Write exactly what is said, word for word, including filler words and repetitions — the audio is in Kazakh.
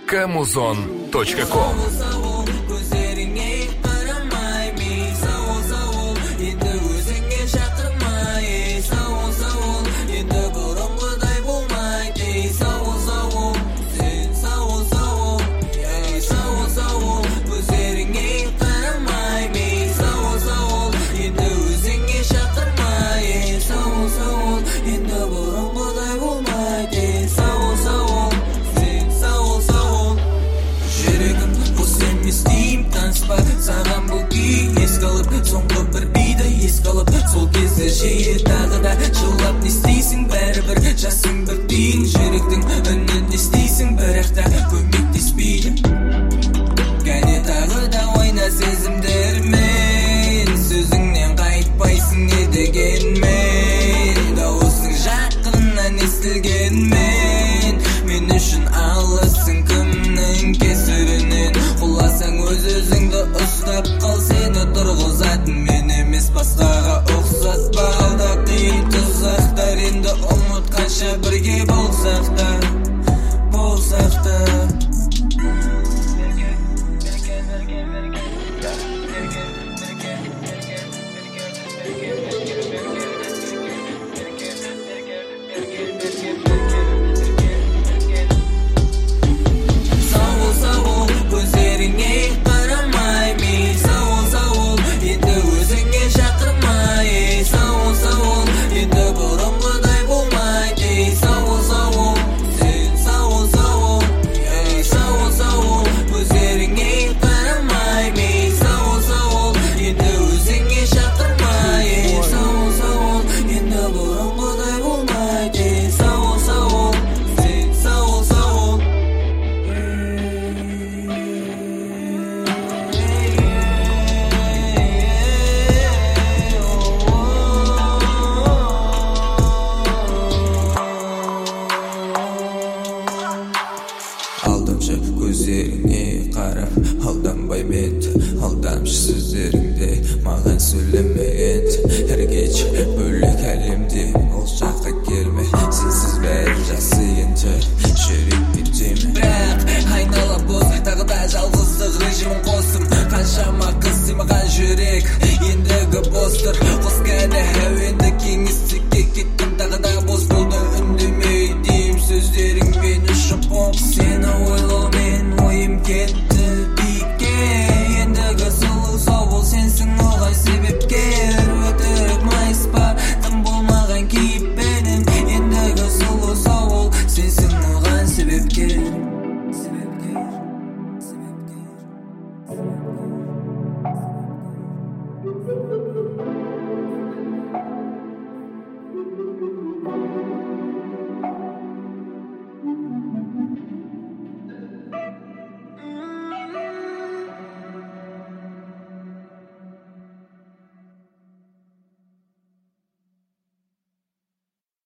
камузон точка ком. Саған бұл күй еске алып, соңғы бір биді еске алып, сол кезде жиі тағы да жылап не істейсің, бәрібір жасың бір тиын, жүректің үнін естейсің, бірақ та көмектеспейді. Кәне тағы да ойна сезімдермен, сөзіңнен қайтпайсың не дегенмен, дауысың жақыннан естілгенмен, мен үшін алысың кімнің кесірінен, құласаң өз-өзіңді ұстап қал, сені тұрғызатын мен емес басқаға ұқсатпа. Алда қиын тұзақтар, енді ұмытқанша бірге болсақ та, болсақ та. Көздеріңе қарап алданбай бет, алдамшы сөздерің